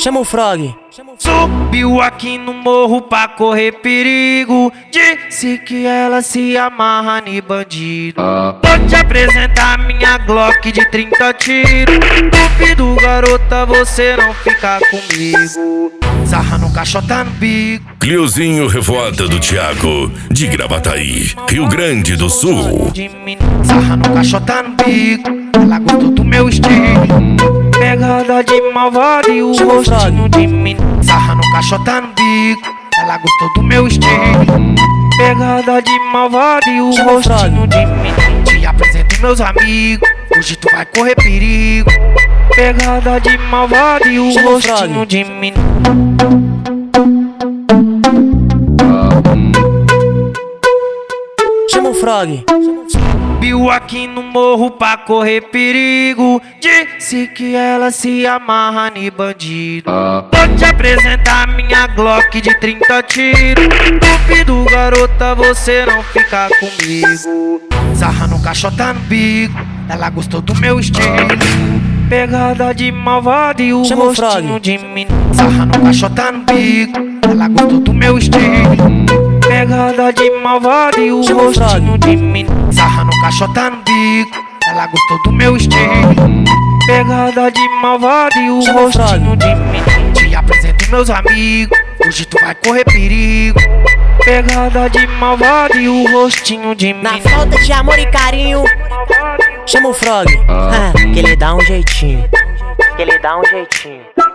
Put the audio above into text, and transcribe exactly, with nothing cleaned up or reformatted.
Chama o Frog. Subiu aqui no morro pra correr perigo. Disse que ela se amarra em bandido. Vou te apresentar minha Glock de trinta tiros. Duvido, garota, você não ficar comigo. Sarra no caixota no bico. Cliozinho Revoada do Thiago, de Gravataí, Rio Grande do Sul. Sarra no caixota no bico. Ela gostou do meu estilo. Pegada de malvado e o Chama o rostinho de menino. Sarra no caixota no bico. Ela gostou do meu estilo. Pegada de malvado e o Chama o rostinho de menino. Te apresento meus amigos. Hoje tu vai correr perigo. Pegada de malvado e o Chama o rostinho Frog. de menino. Chama o Frog. Subiu aqui no morro pra correr perigo. Disse que ela se amarra em bandido. Vou te apresentar minha Glock de trinta tiros. Duvido, garota, você não ficar comigo. Sarra no caixota no bico. Ela gostou do meu estilo. Pegada de malvado e o Chama o rostinho Frog. de menino. Sarra no caixota no bico. Ela gostou do meu estilo. Pegada de malvado e o Chama o rostinho Frog. de menino. Sarra no caixota no bico. Ela gostou do meu estilo. Pegada de malvado e o Chama o rostinho Frog. de menino. Te apresento meus amigos. Hoje tu vai correr perigo. Pegada de malvado e o rostinho de Na menino. falta de amor e carinho, chama o Frog. Ah, que ele dá um jeitinho. Que ele dá um jeitinho.